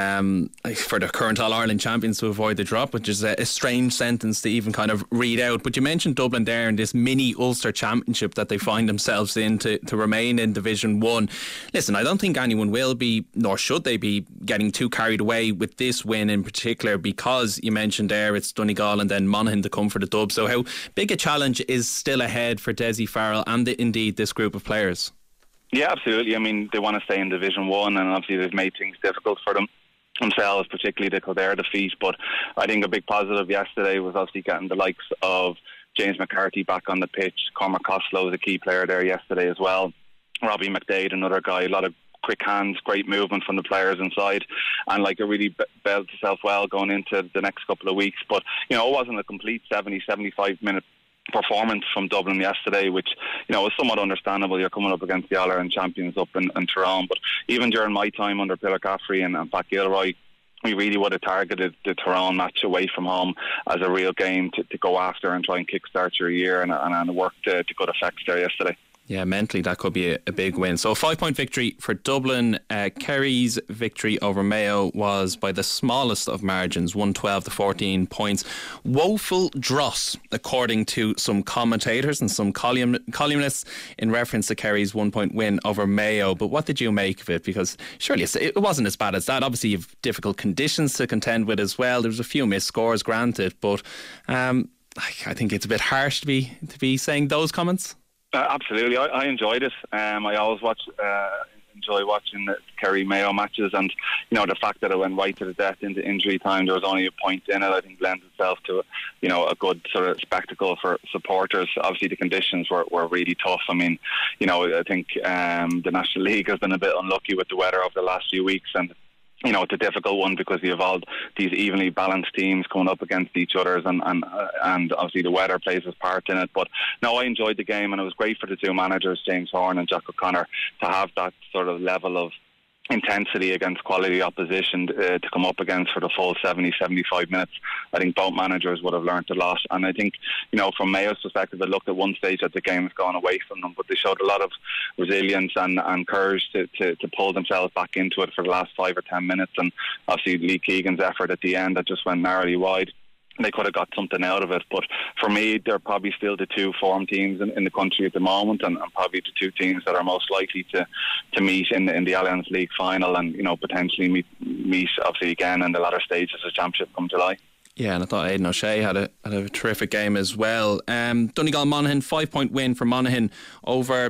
for the current All-Ireland champions to avoid the drop, which is a strange sentence to even kind of read out. But you mentioned Dublin there in this mini Ulster Championship that they find themselves in to remain in Division 1. Listen, I don't think anyone will be, nor should they be, getting too carried away with this win in particular, because you mentioned there it's Donegal and then Monaghan to come for the dub. So how big a challenge is still ahead for Desi Farrell and indeed this group of players? Yeah, absolutely. I mean, they want to stay in Division 1, and obviously they've made things difficult for themselves, particularly the Kildare defeat. But I think a big positive yesterday was obviously getting the likes of James McCarthy back on the pitch. Cormac Costello was a key player there yesterday as well. Robbie McDade, another guy, a lot of quick hands, great movement from the players inside, and like it really built itself well going into the next couple of weeks. But it wasn't a complete 70-75 minute performance from Dublin yesterday, which was somewhat understandable. You're coming up against the All-Ireland champions up in Tyrone. But even during my time under Pillar Caffrey and Pat Gilroy, we really would have targeted the Tyrone match away from home as a real game to go after and try and kickstart your year, and worked to good effect there yesterday. Yeah, mentally that could be a big win. So a 5-point victory for Dublin. Kerry's victory over Mayo was by the smallest of margins, 112 to 14 points. Woeful dross, according to some commentators and some columnists, in reference to Kerry's 1-point win over Mayo. But what did you make of it? Because surely it wasn't as bad as that. Obviously you've difficult conditions to contend with as well. There was a few missed scores, granted, but I think it's a bit harsh to be saying those comments. Absolutely, I enjoyed it. I always enjoy watching the Kerry Mayo matches, and the fact that it went right to the death into injury time. There was only a point in it. I think lends itself to a good sort of spectacle for supporters. Obviously, the conditions were really tough. I mean, I think the National League has been a bit unlucky with the weather over the last few weeks, and it's a difficult one because you have all these evenly balanced teams coming up against each other, and obviously the weather plays its part in it. But no, I enjoyed the game, and it was great for the two managers, James Horn and Jack O'Connor, to have that sort of level of intensity against quality opposition to come up against for the full 70-75 minutes. I think both managers would have learnt a lot, and I think from Mayo's perspective, it looked at one stage that the game was going away from them, but they showed a lot of resilience and courage to pull themselves back into it for the last 5 or 10 minutes, and obviously Lee Keegan's effort at the end that just went narrowly wide. They could have got something out of it, but for me, they're probably still the two form teams in the country at the moment, and probably the two teams that are most likely to meet in the Alliance League final, and potentially meet obviously again in the latter stages of the championship come July. Yeah, and I thought Aidan O'Shea had a terrific game as well. Donegal Monaghan, 5-point win for Monaghan over.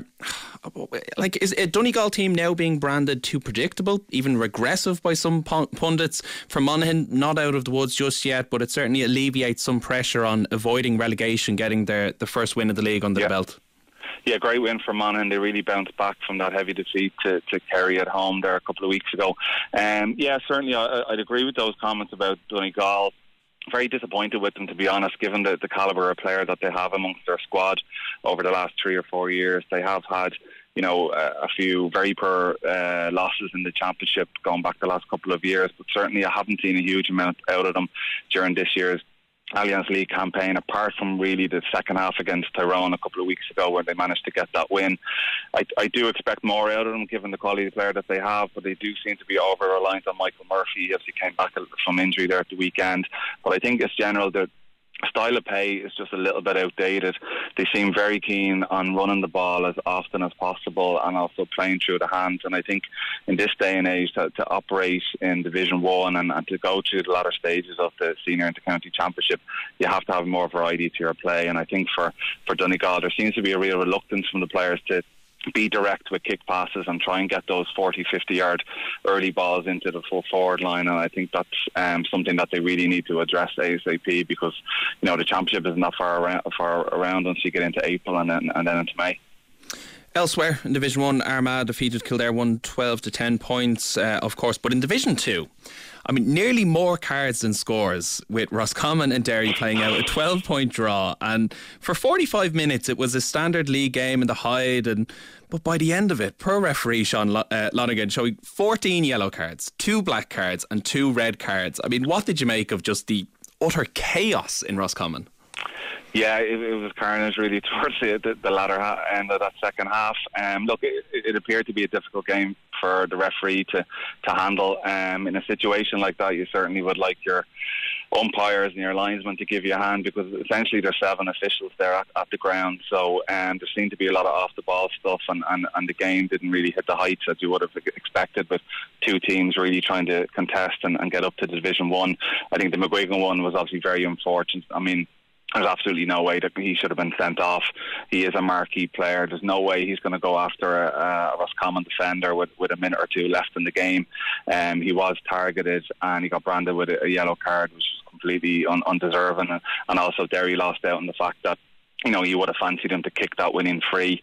Is a Donegal team now being branded too predictable, even regressive by some pundits? For Monaghan, not out of the woods just yet, but it certainly alleviates some pressure on avoiding relegation, getting the first win of the league under the belt. Yeah, great win for Monaghan. They really bounced back from that heavy defeat to Kerry at home there a couple of weeks ago. Certainly I'd agree with those comments about Donegal. Very disappointed with them, to be honest, given the calibre of player that they have amongst their squad over the last 3 or 4 years. They have had a few very poor losses in the championship going back the last couple of years, but certainly I haven't seen a huge amount out of them during this year's Alliance League campaign, apart from really the second half against Tyrone a couple of weeks ago where they managed to get that win. I do expect more out of them given the quality of player that they have, but they do seem to be over-reliant on Michael Murphy as he came back from injury there at the weekend. But I think as general, style of play is just a little bit outdated. They seem very keen on running the ball as often as possible and also playing through the hands. And I think in this day and age to operate in Division 1 and to go through the latter stages of the Senior Inter-County Championship, you have to have more variety to your play. And I think for Donegal, there seems to be a real reluctance from the players to be direct with kick passes and try and get those 40-50 yard early balls into the full forward line. And I think that's something that they really need to address ASAP, because the championship is not far around once you get into April and then into May. Elsewhere in Division 1, Armagh defeated Kildare 1-12 to 10 points, of course. But in Division 2, nearly more cards than scores, with Roscommon and Derry playing out a 12-point draw. And for 45 minutes, it was a standard league game in the Hyde. But by the end of it, per referee Sean Lonergan showing 14 yellow cards, 2 black cards and 2 red cards. What did you make of just the utter chaos in Roscommon? Yeah, it was carnage really towards the latter end of that second half. Look, it appeared to be a difficult game for the referee to handle. In a situation like that, you certainly would like your umpires and your linesmen to give you a hand, because essentially there's 7 officials there at the ground. So there seemed to be a lot of off-the-ball stuff, and the game didn't really hit the heights that you would have expected, with 2 teams really trying to contest and get up to Division 1. I think the McGuigan one was obviously very unfortunate. There's absolutely no way that he should have been sent off. He is a marquee player. There's no way he's going to go after a Roscommon defender with a minute or 2 left in the game. He was targeted and he got branded with a yellow card, which was completely undeserving. And also Derry lost out on the fact that you would have fancied him to kick that winning free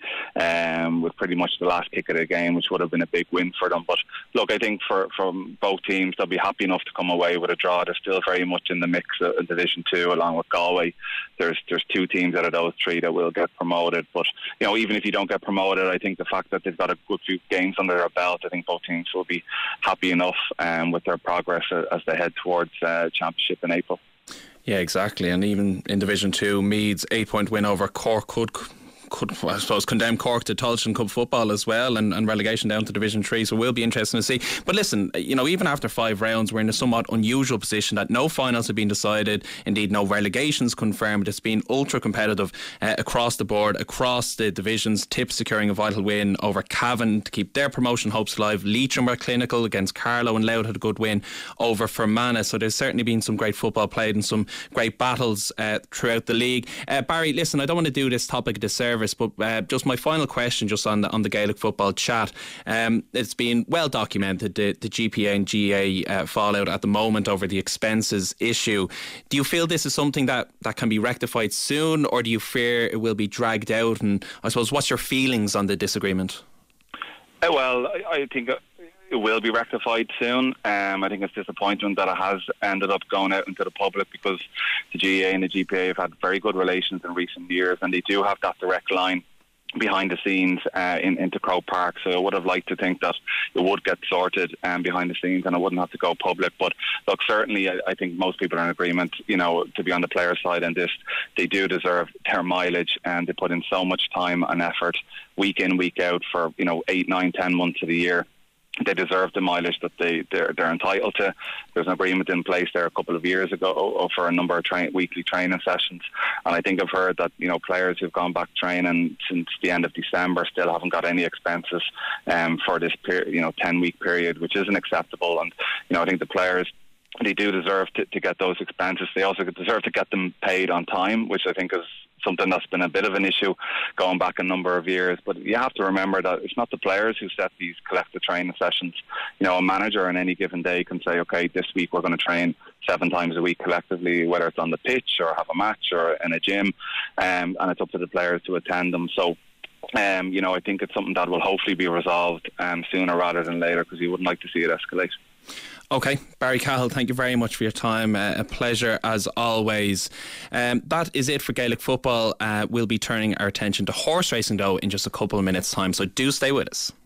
with pretty much the last kick of the game, which would have been a big win for them. But look, I think from both teams, they'll be happy enough to come away with a draw. They're still very much in the mix in Division 2 along with Galway. There's 2 teams out of those 3 that will get promoted. But even if you don't get promoted, I think the fact that they've got a good few games under their belt, I think both teams will be happy enough with their progress as they head towards Championship in April. Yeah, exactly. And even in Division 2, Meath's 8-point win over Cork could I suppose, condemn Cork to Tailteann Cup football as well, and relegation down to Division 3. So it will be interesting to see. But listen, even after 5 rounds, we're in a somewhat unusual position that no finals have been decided. Indeed, no relegations confirmed. It's been ultra competitive across the board, across the divisions. Tips securing a vital win over Cavan to keep their promotion hopes alive. Leitrim were clinical against Carlow, and Louth had a good win over Fermanagh. So there's certainly been some great football played and some great battles throughout the league. Barry, listen, I don't want to do this topic a disservice, but just my final question just on the Gaelic football chat. It's been well documented, the GPA and GAA fallout at the moment over the expenses issue. Do you feel this is something that can be rectified soon, or do you fear it will be dragged out? And I suppose, what's your feelings on the disagreement? Well, I think it will be rectified soon. I think it's disappointing that it has ended up going out into the public, because the GAA and the GPA have had very good relations in recent years, and they do have that direct line behind the scenes into Croke Park. So I would have liked to think that it would get sorted behind the scenes and it wouldn't have to go public. But look, certainly I think most people are in agreement, to be on the player side in this. They do deserve their mileage, and they put in so much time and effort week in, week out for 8, 9, 10 months of the year. They deserve the mileage that they're entitled to. There's an agreement in place there a couple of years ago for a number of weekly training sessions, and I think I've heard that players who've gone back training since the end of December still haven't got any expenses for this 10-week period, which isn't acceptable. And I think the players, they do deserve to get those expenses. They also deserve to get them paid on time, which I think is something that's been a bit of an issue going back a number of years. But you have to remember that it's not the players who set these collective training sessions. A manager on any given day can say, okay, this week we're going to train 7 times a week collectively, whether it's on the pitch or have a match or in a gym, and it's up to the players to attend them. So I think it's something that will hopefully be resolved sooner rather than later, because you wouldn't like to see it escalate. OK, Barry Cahill, thank you very much for your time. A pleasure as always. That is it for Gaelic football. We'll be turning our attention to horse racing though in just a couple of minutes' time, so do stay with us.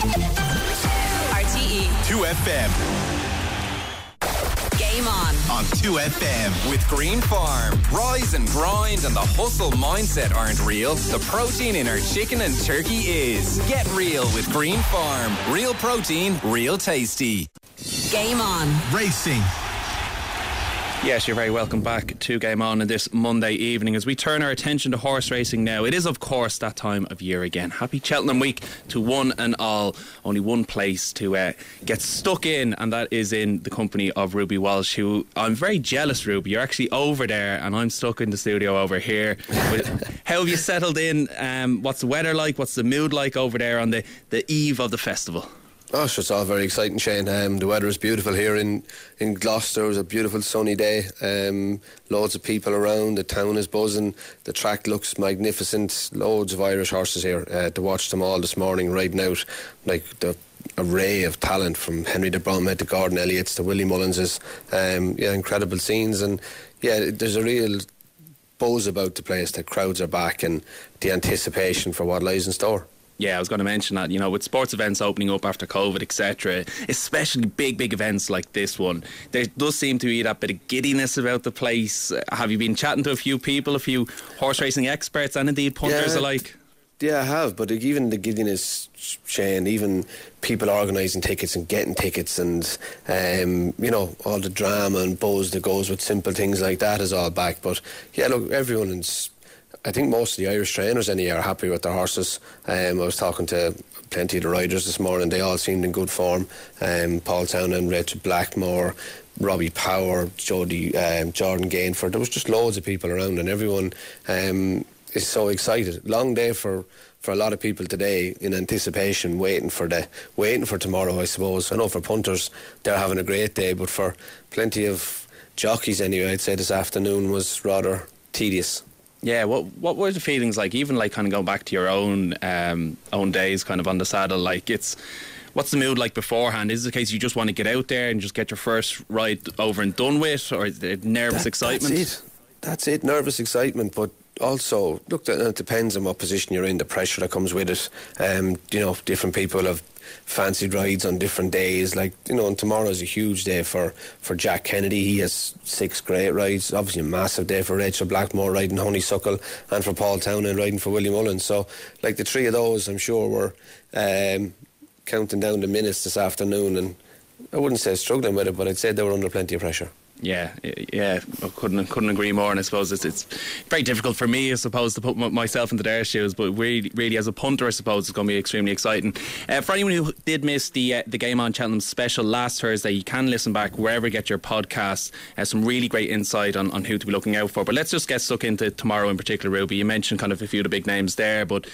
RTE 2FM. Game on 2FM with Green Farm. Rise and grind and the hustle mindset aren't real. The protein in our chicken and turkey is. Get real with Green Farm. Real protein, real tasty. Game on. Racing. Yes, you're very welcome back to Game On this Monday evening as we turn our attention to horse racing now. It is, of course, that time of year again. Happy Cheltenham Week to one and all. Only one place to get stuck in, and that is in the company of Ruby Walsh, who I'm very jealous, Ruby. You're actually over there and I'm stuck in the studio over here. How have you settled in? What's the weather like? What's the mood like over there on the eve of the festival? Oh, sure, it's all very exciting, Shane. The weather is beautiful here in Gloucester. It was a beautiful sunny day. Loads of people around. The town is buzzing. The track looks magnificent. Loads of Irish horses here to watch them all this morning riding out. Like the array of talent from Henry de Bromhead to Gordon Elliott's to Willie Mullins's. Incredible scenes. And yeah, there's a real buzz about the place. The crowds are back and the anticipation for what lies in store. Yeah, I was going to mention that, with sports events opening up after COVID, etc., especially big events like this one, there does seem to be that bit of giddiness about the place. Have you been chatting to a few people, a few horse racing experts and indeed punters alike? Yeah, I have, but even the giddiness, Shane, even people organising tickets and getting tickets and, all the drama and buzz that goes with simple things like that is all back. But yeah, look, I think most of the Irish trainers are happy with their horses. I was talking to plenty of the riders this morning. They all seemed in good form. Paul Townend, Rachel Blackmore, Robbie Power, Jordan Gainford. There was just loads of people around and everyone is so excited. Long day for a lot of people today in anticipation, waiting for tomorrow, I suppose. I know for punters they're having a great day, but for plenty of jockeys anyway, I'd say this afternoon was rather tedious. Yeah, what were the feelings like? Even like kind of going back to your own days, kind of on the saddle. Like, what's the mood like beforehand? Is it the case you just want to get out there and just get your first ride over and done with, or is it nervous excitement? That's it. Nervous excitement, but also look, it depends on what position you're in. The pressure that comes with it. Different people have fancied rides on different days. And tomorrow's a huge day for Jack Kennedy. He has 6 great rides. Obviously a massive day for Rachel Blackmore riding Honeysuckle, and for Paul Townend riding for Willie Mullins. So the 3 of those, I'm sure, were counting down the minutes this afternoon, and I wouldn't say struggling with it, but I'd say they were under plenty of pressure. Yeah, I couldn't agree more. And I suppose it's very difficult for me, I suppose, to put myself into their shoes. But really, as a punter, I suppose it's going to be extremely exciting. For anyone who did miss the Game On Cheltenham special last Thursday, you can listen back wherever you get your podcasts. Some really great insight on who to be looking out for. But let's just get stuck into tomorrow in particular, Ruby. You mentioned kind of a few of the big names there, but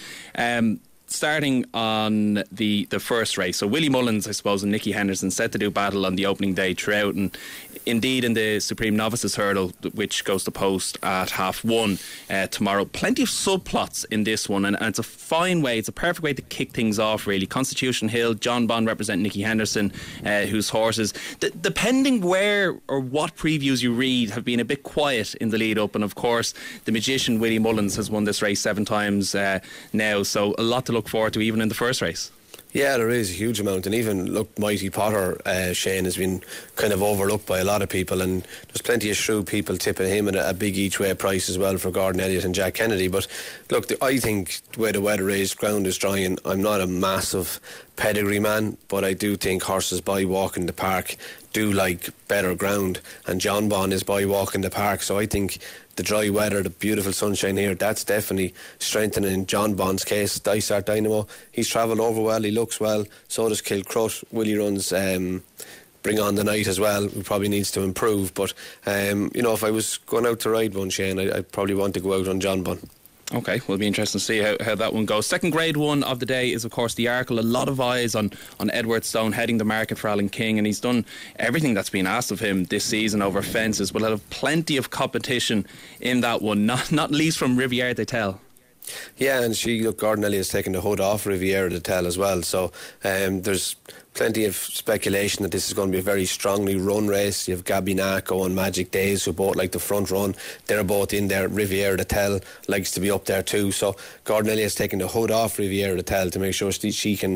starting on the first race, so Willie Mullins, I suppose, and Nicky Henderson set to do battle on the opening day throughout, and indeed in the Supreme Novices Hurdle, which goes to post at 1:30 tomorrow. Plenty of subplots in this one, and it's a fine way, it's a perfect way to kick things off, really. Constitution Hill, John Bond representing Nicky Henderson, whose horses, depending where or what previews you read, have been a bit quiet in the lead up, and of course the magician Willie Mullins has won this race 7 times now, so a lot to look forward to even in the first race. Yeah, there is a huge amount, and even look, Mighty Potter, Shane, has been kind of overlooked by a lot of people, and there's plenty of shrewd people tipping him at a big each way price as well for Gordon Elliott and Jack Kennedy. But look, I think the way the weather is, ground is dry, and I'm not a massive pedigree man, but I do think horses by walking the park do like better ground, and John Bond is by walking the park, so I think the dry weather, the beautiful sunshine here, that's definitely strengthening John Bond's case. Dysart Dynamo, he's travelled over well, he looks well, so does Kilcrut. Willie runs Bring On the Night as well, who probably needs to improve, but if I was going out to ride one, Shane, I'd probably want to go out on John Bond. Okay, will be interesting to see how that one goes. Second grade one of the day is, of course, the Arkle. A lot of eyes on Edward Stone heading the market for Alan King, and he's done everything that's been asked of him this season over fences. We'll have plenty of competition in that one, not least from Riviere de Tel. Yeah, and Gordon Elliott's taken the hood off Riviere de Tel as well, so there's plenty of speculation that this is going to be a very strongly run race. You have Gabby Naco and Magic Days, who both like the front run. They're both in there. Riviere de Tel likes to be up there too, so Gordon Elliott's taking the hood off Riviere de Tel to make sure she can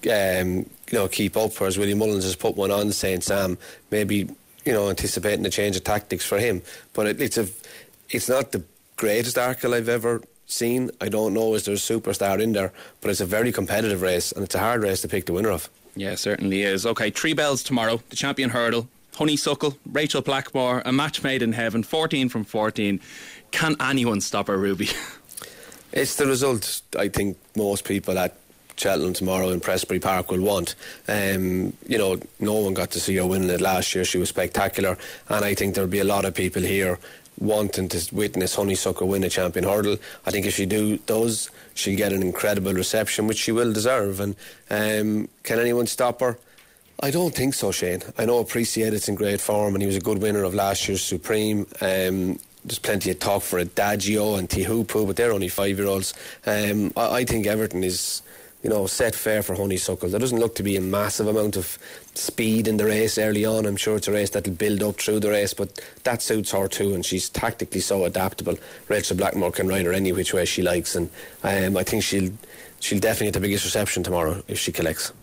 keep up, whereas Willie Mullins has put one on St. Sam, maybe anticipating a change of tactics for him. But it's not the greatest Arkle I've ever seen. I don't know, is there a superstar in there, but it's a very competitive race, and it's a hard race to pick the winner of. Yeah, certainly is. Okay, 3 bells tomorrow. The Champion Hurdle, Honeysuckle, Rachel Blackmore, a match made in heaven, 14 from 14. Can anyone stop her, Ruby? It's the result I think most people at Cheltenham tomorrow in Prestbury Park will want. No one got to see her winning it last year. She was spectacular, and I think there'll be a lot of people here wanting to witness Honeysuckle win a champion hurdle. I think if she does, she'll get an incredible reception, which she will deserve. And can anyone stop her? I don't think so, Shane. I know Appreciated's in great form, and he was a good winner of last year's Supreme. There's plenty of talk for Adagio and Tihupu, but they're only 5-year-olds. I think everything is, set fair for Honeysuckle. There doesn't look to be a massive amount of speed in the race early on. I'm sure it's a race that'll build up through the race, but that suits her too, and she's tactically so adaptable. Rachel Blackmore can ride her any which way she likes, and I think she'll definitely get the biggest reception tomorrow if she collects.